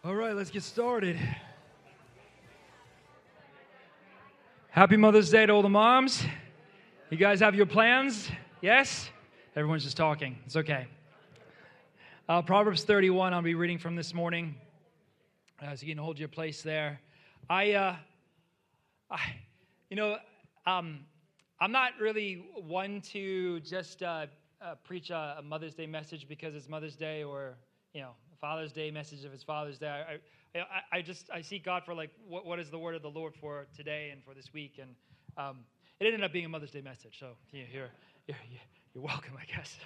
All right, let's get started. Happy Mother's Day to all the moms. You guys have your plans? Yes? Everyone's just talking. It's okay. Proverbs 31, I'll be reading from this morning. So you can hold your place there. I'm not really one to just preach a Mother's Day message because it's Mother's Day, or a Father's Day message if it's Father's Day. I seek God for what is the word of the Lord for today and for this week, and it ended up being a Mother's Day message. So you're welcome, I guess.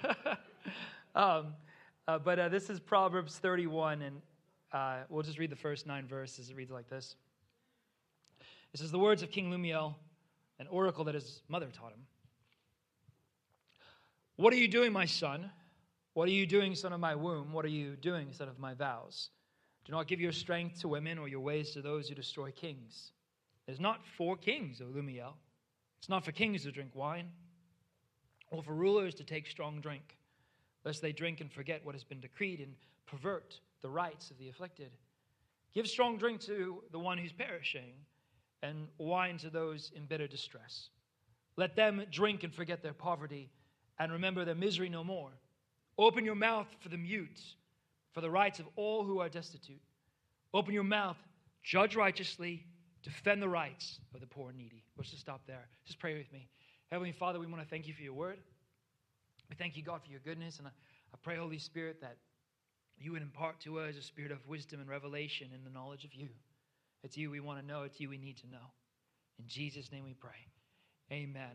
But this is Proverbs 31, and we'll just read the first 9 verses. It reads like this. This is the words of King Lemuel, an oracle that his mother taught him. What are you doing, my son? What are you doing, son of my womb? What are you doing, son of my vows? Do not give your strength to women or your ways to those who destroy kings. It is not for kings, O Lemuel. It's not for kings to drink wine, or for rulers to take strong drink, lest they drink and forget what has been decreed and pervert the rights of the afflicted. Give strong drink to the one who's perishing, and wine to those in bitter distress. Let them drink and forget their poverty, and remember their misery no more. Open your mouth for the mute, for the rights of all who are destitute. Open your mouth, judge righteously, defend the rights of the poor and needy. Let's just stop there. Just pray with me. Heavenly Father, we want to thank you for your word. We thank you, God, for your goodness. And I pray, Holy Spirit, that you would impart to us a spirit of wisdom and revelation in the knowledge of you. It's you we want to know. It's you we need to know. In Jesus' name we pray. Amen.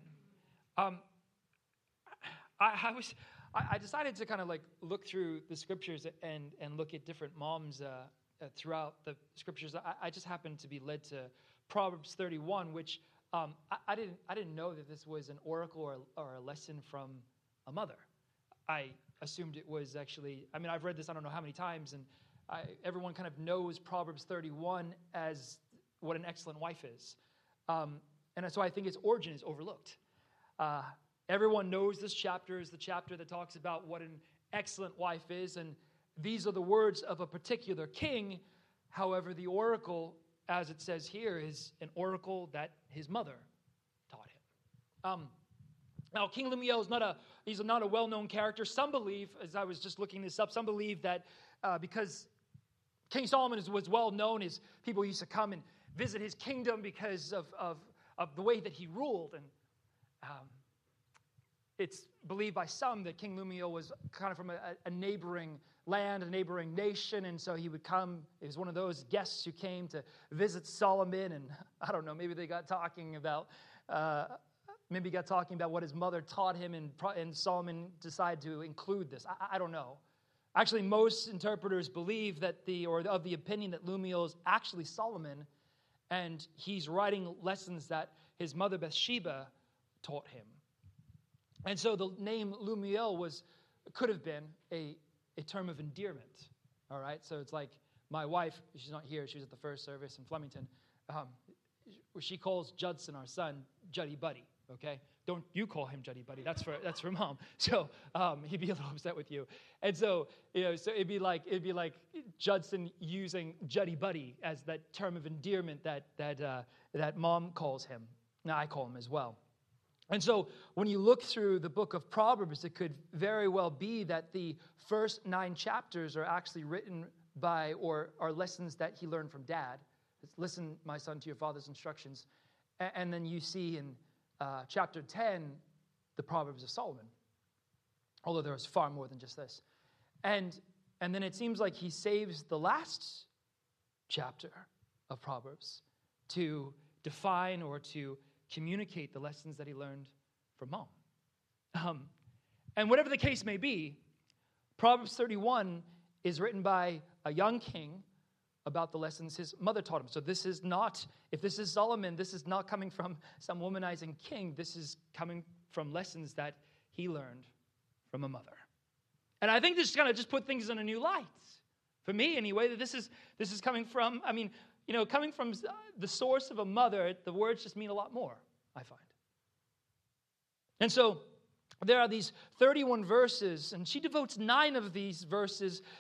I decided to kind of look through the scriptures and look at different moms throughout the scriptures. I just happened to be led to Proverbs 31, which I didn't know that this was an oracle or a lesson from a mother. I assumed it was actually, I've read this I don't know how many times, and everyone kind of knows Proverbs 31 as what an excellent wife is. And so I think its origin is overlooked. Everyone knows this chapter is the chapter that talks about what an excellent wife is, and these are the words of a particular king. However, the oracle, as it says here, is an oracle that his mother taught him. Now, King Lemuel is not a well-known character. Some believe, as I was just looking this up, some believe that because King Solomon was well known, as people used to come and visit his kingdom because of the way that he ruled. And it's believed by some that King Lemuel was kind of from a neighboring land, a neighboring nation, and so he would come. He was one of those guests who came to visit Solomon, and I don't know, maybe they got talking about what his mother taught him, and Solomon decided to include this. I don't know. Actually, most interpreters believe that of the opinion that Lemuel is actually Solomon, and he's writing lessons that his mother Bathsheba taught him. And so the name Lemuel could have been a term of endearment. All right, so it's like my wife. She's not here. She was at the first service in Flemington. She calls Judson, our son, Juddy Buddy. Okay, don't you call him Juddy Buddy? That's for mom. So he'd be a little upset with you. And so so it'd be like Judson using Juddy Buddy as that term of endearment that mom calls him. Now I call him as well. And so when you look through the book of Proverbs, it could very well be that the first 9 chapters are actually written by or are lessons that he learned from dad. It's, listen, my son, to your father's instructions. And then you see in chapter 10, the Proverbs of Solomon. Although there is far more than just this. And then it seems like he saves the last chapter of Proverbs to define or to communicate the lessons that he learned from mom. And whatever the case may be, Proverbs 31 is written by a young king about the lessons his mother taught him. So this is not, if this is Solomon, this is not coming from some womanizing king. This is coming from lessons that he learned from a mother. And I think this is going to just put things in a new light. For me, anyway, that this is coming from, coming from the source of a mother, the words just mean a lot more, I find. And so there are these 31 verses, and she devotes 9 of these verses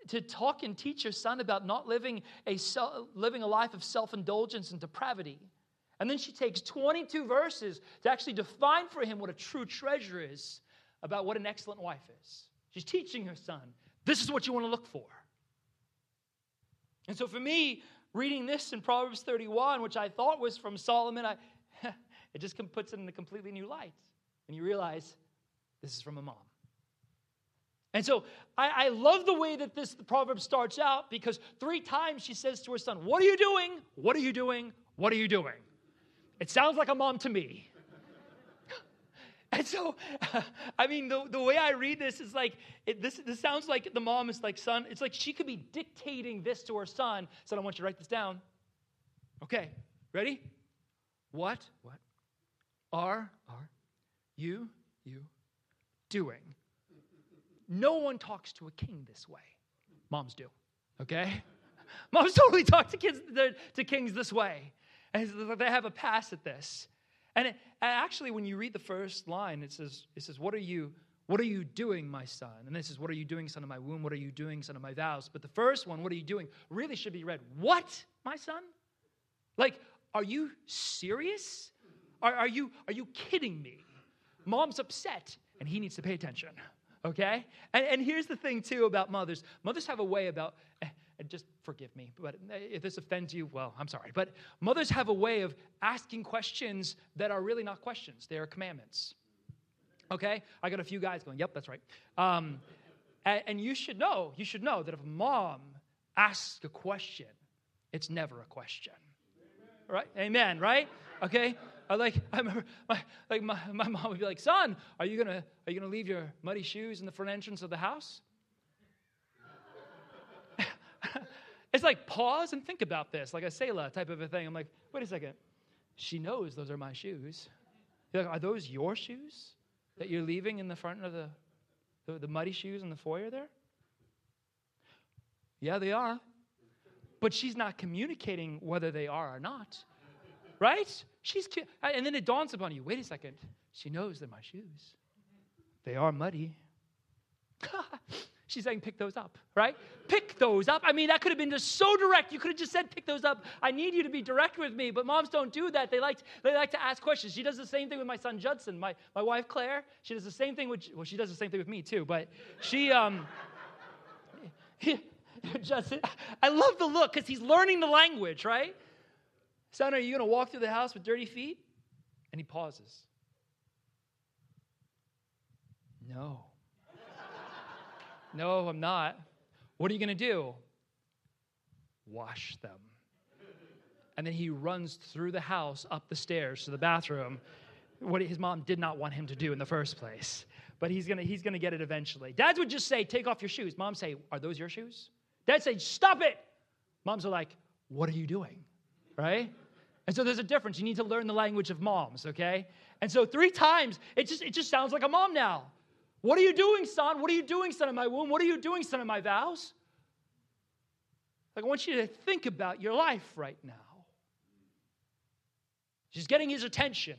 to talk and teach your son about not living a life of self-indulgence and depravity. And then she takes 22 verses to actually define for him what a true treasure is, about what an excellent wife is. She's teaching her son, this is what you want to look for. And so for me, reading this in Proverbs 31, which I thought was from Solomon, it just puts it in a completely new light. And you realize this is from a mom. And so I love the way that the proverb starts out, because 3 times she says to her son, what are you doing? What are you doing? What are you doing? It sounds like a mom to me. And so, I mean, the way I read this is like, this sounds like the mom is like, son, it's like she could be dictating this to her son. Son, I want you to write this down. Okay, ready? What are you doing? No one talks to a king this way. Moms do, okay? Moms totally talk to kings this way. And they have a pass at this. And actually, when you read the first line, it says, what are you doing, my son? And this is, what are you doing, son of my womb? What are you doing, son of my vows? But the first one, what are you doing, really should be read, what, my son? Like, are you serious? Are you kidding me? Mom's upset, and he needs to pay attention, okay? And here's the thing, too, about mothers. Mothers have a way about... And just forgive me, but if this offends you, well, I'm sorry. But mothers have a way of asking questions that are really not questions. They are commandments. Okay? I got a few guys going, yep, that's right. And you should know that if a mom asks a question, it's never a question. Right? Amen, right? Okay? I remember my mom would be like, son, are you gonna leave your muddy shoes in the front entrance of the house? It's like, pause and think about this, like a Selah type of a thing. I'm like, wait a second. She knows those are my shoes. You're like, are those your shoes that you're leaving in the front of the muddy shoes in the foyer there? Yeah, they are. But she's not communicating whether they are or not. Right? And then it dawns upon you, wait a second. She knows they're my shoes. They are muddy. She's saying, pick those up, right? Pick those up. I mean, that could have been just so direct. You could have just said, pick those up. I need you to be direct with me. But moms don't do that. They like to ask questions. She does the same thing with my son, Judson. My wife, Claire, she does the same thing she does the same thing with me, too. But she, Judson, I love the look, because he's learning the language, right? Son, are you going to walk through the house with dirty feet? And he pauses. No. No, I'm not. What are you going to do? Wash them. And then he runs through the house, up the stairs to the bathroom, what his mom did not want him to do in the first place. But he's going to get it eventually. Dads would just say, take off your shoes. Moms say, are those your shoes? Dads say, stop it. Moms are like, what are you doing? Right? And so there's a difference. You need to learn the language of moms, okay? And so 3 times, it just sounds like a mom now. What are you doing, son? What are you doing, son of my womb? What are you doing, son of my vows? Like, I want you to think about your life right now. She's getting his attention.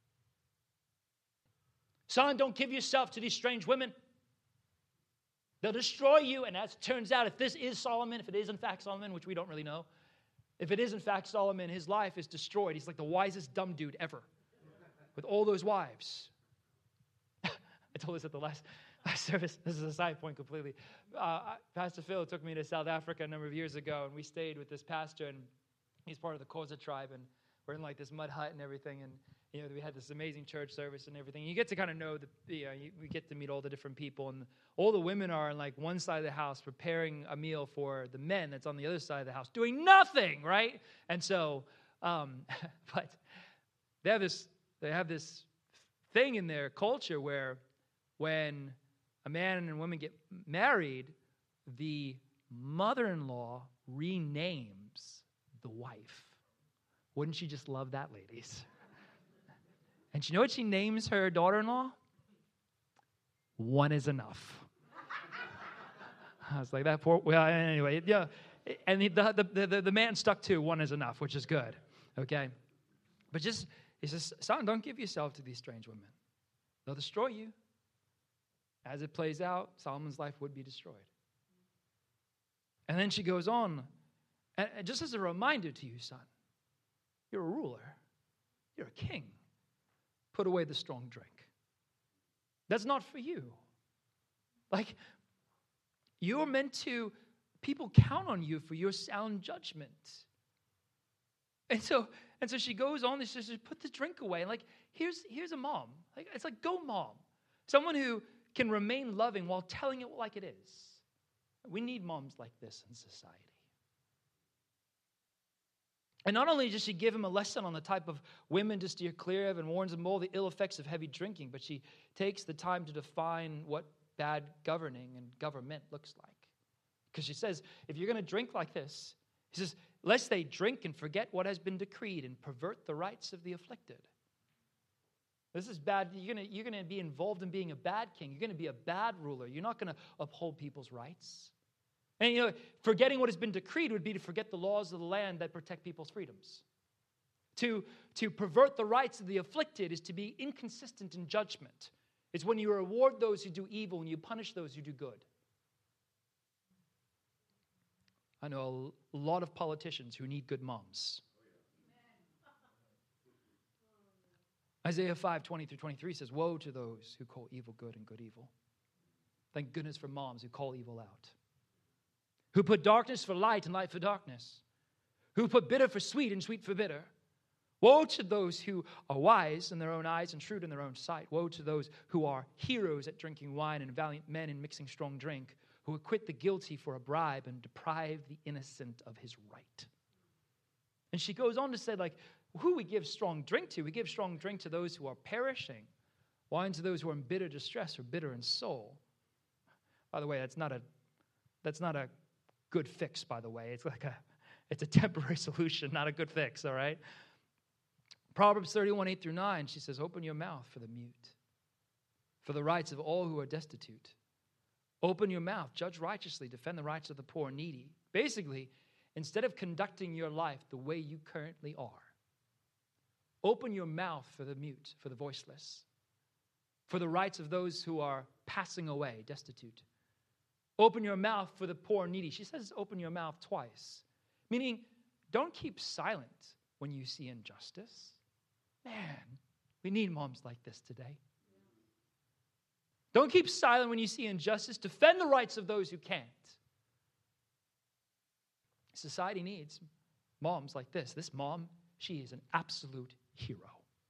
Son, don't give yourself to these strange women. They'll destroy you. And as it turns out, if this is Solomon, if it is in fact Solomon, which we don't really know, if it is in fact Solomon, his life is destroyed. He's like the wisest dumb dude ever with all those wives. I told this at the last service. This is a side point completely. Pastor Phil took me to South Africa a number of years ago, and we stayed with this pastor, and he's part of the Xhosa tribe, and we're in like this mud hut and everything, and we had this amazing church service and everything. You get to kind of know we get to meet all the different people, and all the women are on like one side of the house preparing a meal for the men that's on the other side of the house doing nothing, right? And so, but they have this thing in their culture where when a man and a woman get married, the mother-in-law renames the wife. Wouldn't you just love that, ladies? And you know what she names her daughter-in-law? One is enough. I was like, that poor... Well, anyway, yeah. And the man stuck to one is enough, which is good, okay? But he says, son, don't give yourself to these strange women. They'll destroy you. As it plays out, Solomon's life would be destroyed. And then she goes on, and just as a reminder to you, son, you're a ruler. You're a king. Put away the strong drink. That's not for you. Like, you're meant to, people count on you for your sound judgment. And so she goes on, and she says, put the drink away. And like, here's a mom. Like, it's like, go mom. Someone who can remain loving while telling it like it is. We need moms like this in society. And not only does she give him a lesson on the type of women to steer clear of and warns him all the ill effects of heavy drinking, but she takes the time to define what bad governing and government looks like. Because she says, if you're going to drink like this, he says, lest they drink and forget what has been decreed and pervert the rights of the afflicted. This is bad. You're going to be involved in being a bad king. You're going to be a bad ruler. You're not going to uphold people's rights. And forgetting what has been decreed would be to forget the laws of the land that protect people's freedoms. To pervert the rights of the afflicted is to be inconsistent in judgment. It's when you reward those who do evil and you punish those who do good. I know a lot of politicians who need good moms. Isaiah 5:20-23 says, woe to those who call evil good and good evil. Thank goodness for moms who call evil out. Who put darkness for light and light for darkness. Who put bitter for sweet and sweet for bitter. Woe to those who are wise in their own eyes and shrewd in their own sight. Woe to those who are heroes at drinking wine and valiant men in mixing strong drink, who acquit the guilty for a bribe and deprive the innocent of his right. And she goes on to say, like, who we give strong drink to? We give strong drink to those who are perishing, wine to those who are in bitter distress or bitter in soul. By the way, that's not a good fix, by the way. It's a temporary solution, not a good fix, all right? Proverbs 31:8-9, she says, open your mouth for the mute, for the rights of all who are destitute. Open your mouth, judge righteously, defend the rights of the poor and needy. Basically, instead of conducting your life the way you currently are, open your mouth for the mute, for the voiceless, for the rights of those who are passing away, destitute. Open your mouth for the poor and needy. She says open your mouth twice, meaning don't keep silent when you see injustice. Man, we need moms like this today. Don't keep silent when you see injustice. Defend the rights of those who can't. Society needs moms like this. This mom, she is an absolute hero.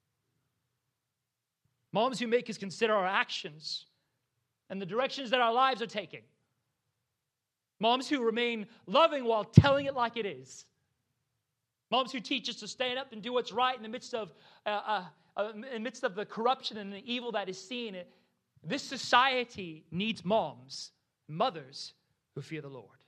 Moms who make us consider our actions and the directions that our lives are taking. Moms who remain loving while telling it like it is. Moms who teach us to stand up and do what's right in the midst of the corruption and the evil that is seen. This society needs moms, mothers who fear the Lord.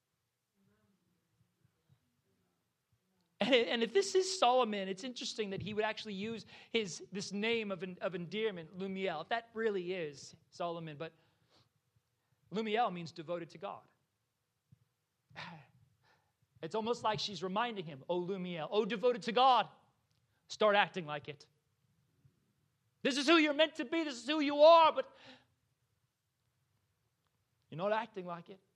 And if this is Solomon, it's interesting that he would actually use this name of endearment, Lumiel. If that really is Solomon, but Lumiel means devoted to God. It's almost like she's reminding him, oh Lumiel, oh devoted to God, start acting like it. This is who you're meant to be, this is who you are, but you're not acting like it.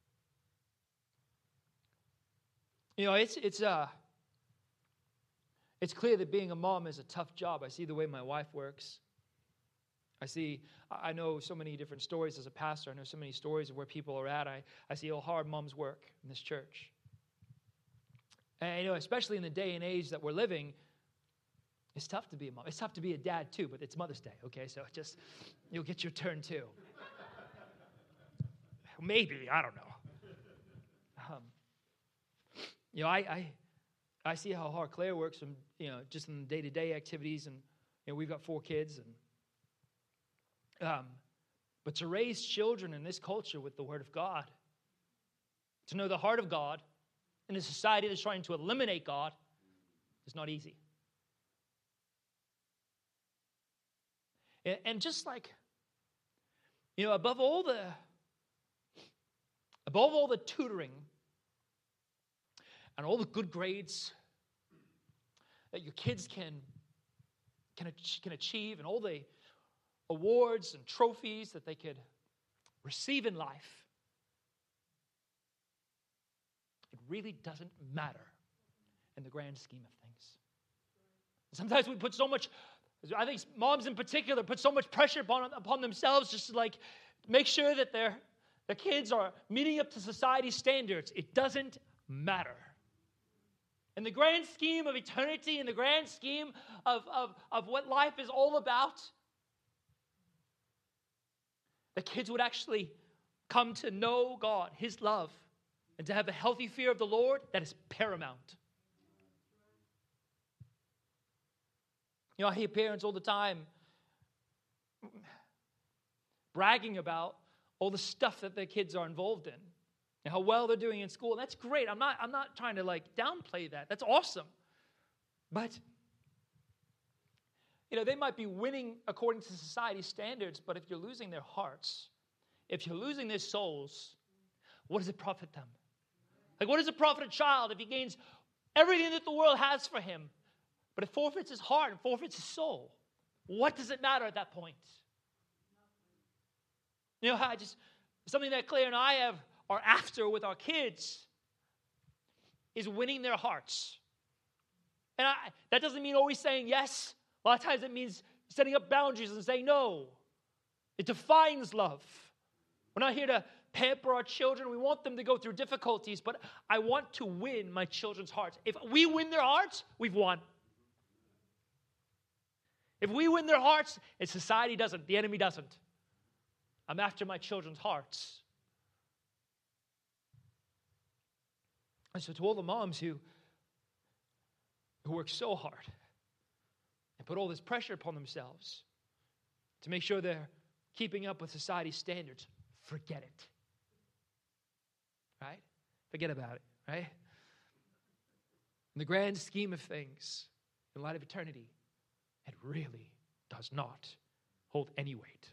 It's clear that being a mom is a tough job. I see the way my wife works. I know so many different stories as a pastor. I know so many stories of where people are at. I see how hard moms work in this church. And especially in the day and age that we're living, it's tough to be a mom. It's tough to be a dad too, but it's Mother's Day, okay? So you'll get your turn too. Maybe, I don't know. I see how hard Claire works from, just in the day-to-day activities, and we've got 4 kids, but to raise children in this culture with the Word of God, to know the heart of God in a society that's trying to eliminate God is not easy. And just like, above all the tutoring and all the good grades that your kids can achieve, and all the awards and trophies that they could receive in life, really doesn't matter in the grand scheme of things. Sometimes we put so much, I think moms in particular, put so much pressure upon themselves just to like make sure that their kids are meeting up to society's standards. It doesn't matter. In the grand scheme of eternity, in the grand scheme of what life is all about, the kids would actually come to know God, His love, and to have a healthy fear of the Lord, that is paramount. You know, I hear parents all the time bragging about all the stuff that their kids are involved in and how well they're doing in school. And that's great. I'm not trying to like downplay that. That's awesome. But you know, they might be winning according to society's standards, but if you're losing their hearts, if you're losing their souls, what does it profit them? Like, what does it profit a child if he gains everything that the world has for him, but it forfeits his heart and forfeits his soul? What does it matter at that point? You know, something that Claire and I are after with our kids is winning their hearts. And that doesn't mean always saying yes. A lot of times it means setting up boundaries and saying no. It defines love. We're not here to pamper our children. We want them to go through difficulties, but I want to win my children's hearts. If we win their hearts, we've won. If we win their hearts, and society doesn't, the enemy doesn't. I'm after my children's hearts. And so to all the moms who work so hard and put all this pressure upon themselves to make sure they're keeping up with society's standards, forget it. Right? Forget about it, right? In the grand scheme of things, in light of eternity, it really does not hold any weight.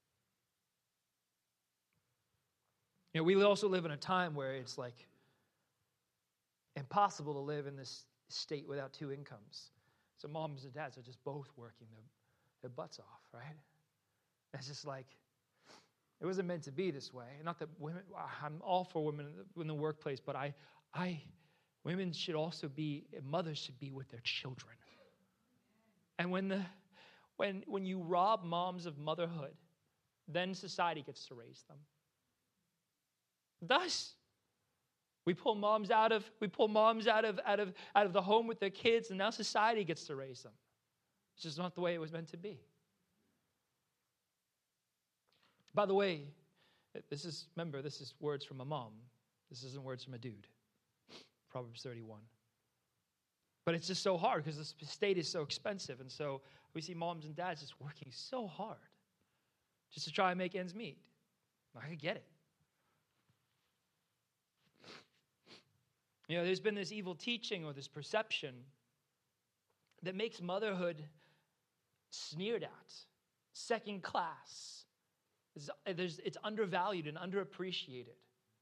You know, we also live in a time where it's like impossible to live in this state without two incomes. So moms and dads are just both working their butts off, right? It's just like, it wasn't meant to be this way. Not that women, I'm all for women in the workplace, but women should also be, mothers should be with their children. And when you rob moms of motherhood, then society gets to raise them. It does. We pull moms out of the home with their kids, and now society gets to raise them. It's just not the way it was meant to be. By the way, this is words from a mom. This isn't words from a dude. Proverbs 31. But it's just so hard because the state is so expensive. And so we see moms and dads just working so hard just to try and make ends meet. I get it. You know, there's been this evil teaching or this perception that makes motherhood sneered at, second class. It's undervalued and underappreciated.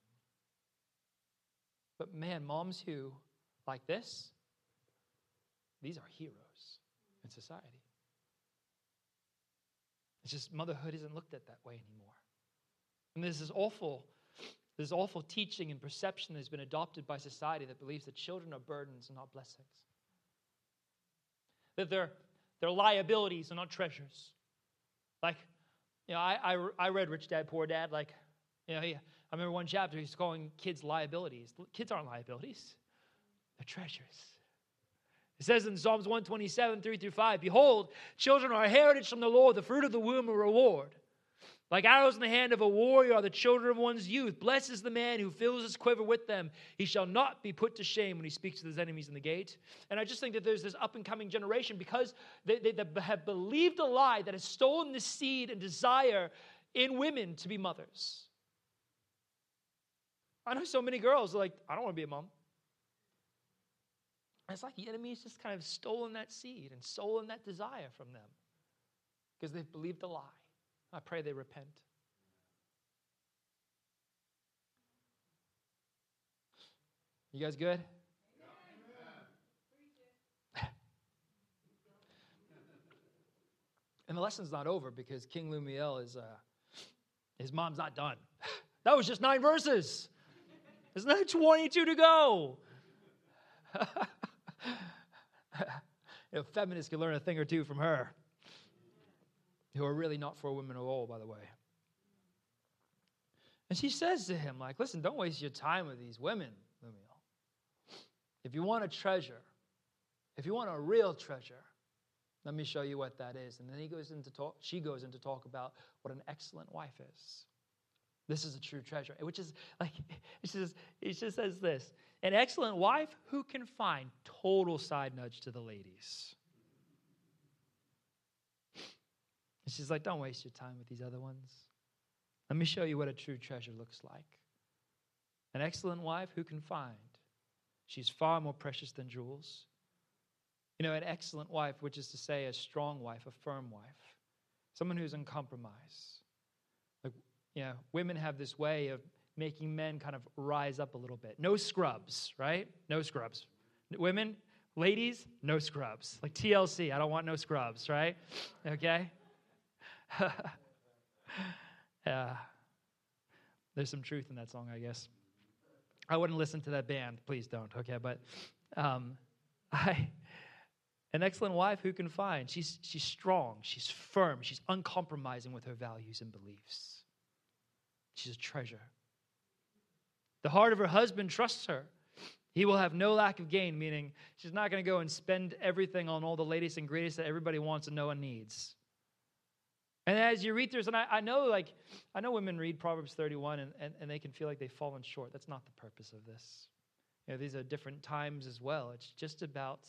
But man, moms who like this, these are heroes in society. It's just motherhood isn't looked at that way anymore. And there's this awful teaching and perception that has been adopted by society that believes that children are burdens and not blessings. That they're liabilities and not treasures. Like, you know, I read Rich Dad, Poor Dad. Like, you know, I remember one chapter he's calling kids liabilities. Kids aren't liabilities. They're treasures. It says in Psalms 127, 3-5, "Behold, children are a heritage from the Lord, the fruit of the womb a reward. Like arrows in the hand of a warrior are the children of one's youth. Blessed is the man who fills his quiver with them. He shall not be put to shame when he speaks to his enemies in the gate." And I just think that there's this up-and-coming generation because they have believed a lie that has stolen the seed and desire in women to be mothers. I know so many girls are like, I don't want to be a mom. And it's like the enemy has just kind of stolen that seed and stolen that desire from them because they've believed a lie. I pray they repent. You guys good? And the lesson's not over because King Lemuel his mom's not done. That was just 9 verses. There's another 22 to go. Feminists can learn a thing or two from her, who are really not for women at all, by the way. And she says to him, like, listen, don't waste your time with these women, Lumiel. If you want a treasure, if you want a real treasure, let me show you what that is. And then she goes into talk about what an excellent wife is. This is a true treasure, which is like, it just says this. An excellent wife, who can find? Total side nudge to the ladies. And she's like, don't waste your time with these other ones. Let me show you what a true treasure looks like. An excellent wife, who can find? She's far more precious than jewels. An excellent wife, which is to say a strong wife, a firm wife, someone who's uncompromised. Women have this way of making men kind of rise up a little bit. No scrubs, right? No scrubs. Women, ladies, no scrubs. Like TLC, I don't want no scrubs, right? Okay? Yeah. There's some truth in that song, I guess. I wouldn't listen to that band. Please don't, okay? But an excellent wife, who can find? She's strong. She's firm. She's uncompromising with her values and beliefs. She's a treasure. The heart of her husband trusts her. He will have no lack of gain, meaning she's not going to go and spend everything on all the latest and greatest that everybody wants and no one needs. And as you read through this, and I know women read Proverbs 31 and they can feel like they've fallen short. That's not the purpose of this. These are different times as well. It's just about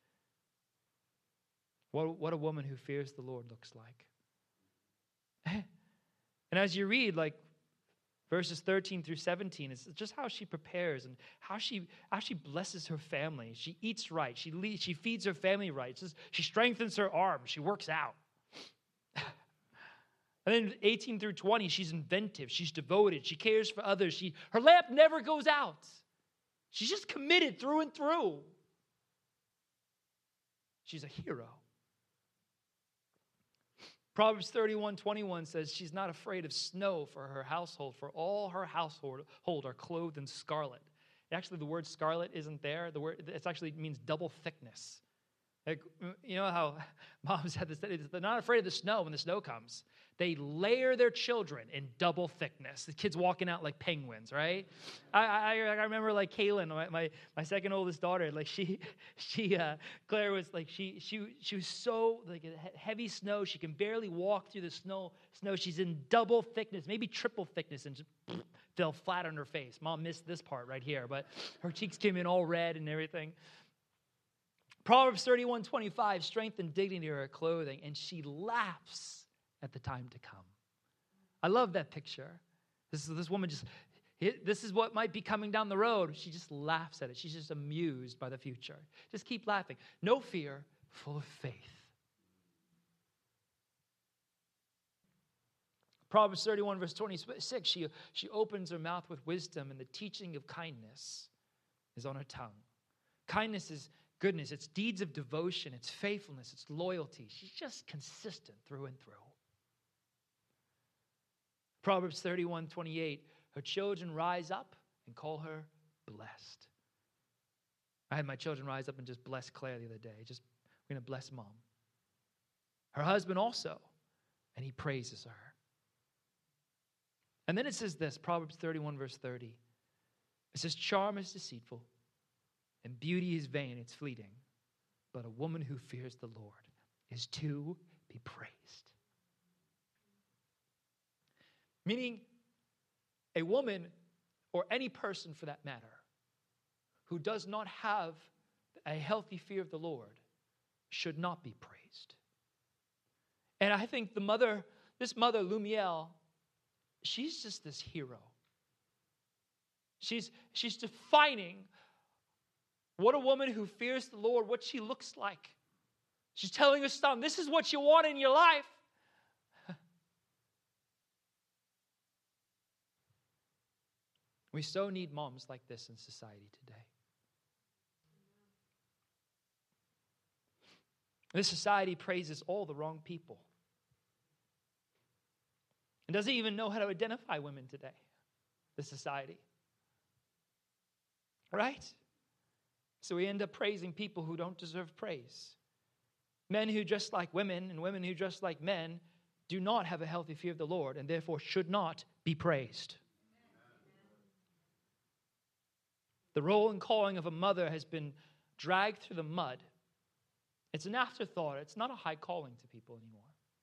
what a woman who fears the Lord looks like. And as you read, like, verses 13 through 17, it's just how she prepares and how she blesses her family. She eats right. She feeds her family right. She strengthens her arms. She works out. And then 18 through 20, she's inventive. She's devoted. She cares for others. Her lamp never goes out. She's just committed through and through. She's a hero. Proverbs 31:21 says she's not afraid of snow for her household, for all her household are clothed in scarlet. Actually, the word scarlet isn't there. It actually means double thickness. Like, you know how moms had this, they're not afraid of the snow when the snow comes. They layer their children in double thickness. The kids walking out like penguins, right? I remember like Kaylin, my second oldest daughter, like Claire was like, she was so like heavy snow, she can barely walk through the snow. She's in double thickness, maybe triple thickness, and just fell flat on her face. Mom missed this part right here, but her cheeks came in all red and everything. Proverbs 31:25, strength and dignity are her clothing, and she laughs at the time to come. I love that picture. This woman this is what might be coming down the road. She just laughs at it. She's just amused by the future. Just keep laughing. No fear, full of faith. Proverbs 31, verse 26, she opens her mouth with wisdom, and the teaching of kindness is on her tongue. Kindness is goodness. It's deeds of devotion. It's faithfulness. It's loyalty. She's just consistent through and through. Proverbs 31:28, her children rise up and call her blessed. I had my children rise up and just bless Claire the other day. We're going to bless Mom. Her husband also, and he praises her. And then it says this, Proverbs 31, verse 30. It says, charm is deceitful, and beauty is vain, it's fleeting. But a woman who fears the Lord is to be praised. Meaning, a woman, or any person for that matter, who does not have a healthy fear of the Lord should not be praised. And I think this mother, Lumiel, she's just this hero. She's defining what a woman who fears the Lord, what she looks like. She's telling her son, this is what you want in your life. We so need moms like this in society today. This society praises all the wrong people. It doesn't even know how to identify women today, this society. right? So we end up praising people who don't deserve praise. Men who dress like women and women who dress like men do not have a healthy fear of the Lord and therefore should not be praised. The role and calling of a mother has been dragged through the mud. It's an afterthought. It's not a high calling to people anymore.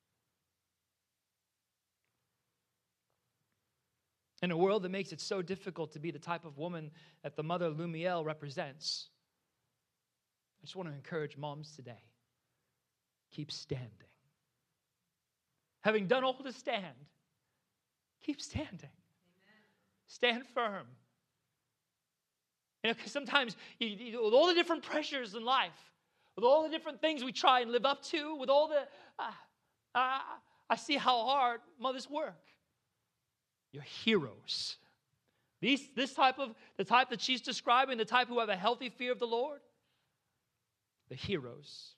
In a world that makes it so difficult to be the type of woman that the mother Lumiel represents, I just want to encourage moms today. Keep standing. Having done all to stand, keep standing. Amen. Stand firm. Because sometimes, with all the different pressures in life, with all the different things we try and live up to, with all the, I see how hard mothers work. You're heroes. The type that she's describing, the type who have a healthy fear of the Lord, the heroes.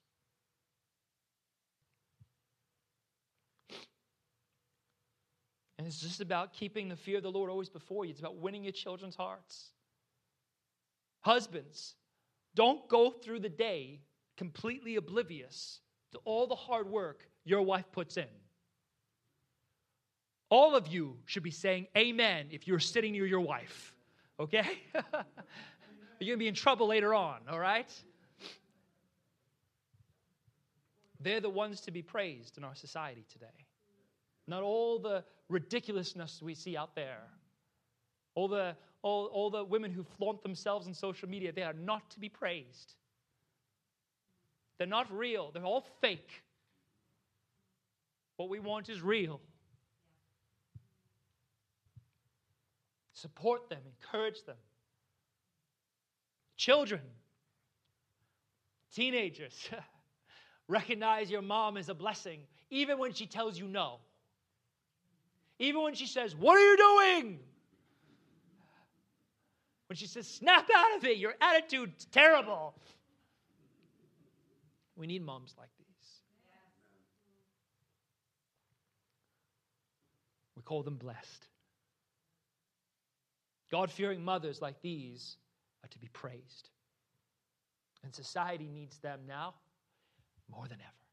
And it's just about keeping the fear of the Lord always before you. It's about winning your children's hearts. Husbands, don't go through the day completely oblivious to all the hard work your wife puts in. All of you should be saying amen if you're sitting near your wife, okay? You're going to be in trouble later on, all right? They're the ones to be praised in our society today. Not all the ridiculousness we see out there. All the women who flaunt themselves on social media, they are not to be praised. They're not real. They're all fake. What we want is real. Support them, encourage them. Children, teenagers, recognize your mom as a blessing, even when she tells you no. Even when she says, "What are you doing?" When she says, "Snap out of it, your attitude's terrible." We need moms like these. We call them blessed. God-fearing mothers like these are to be praised. And society needs them now more than ever.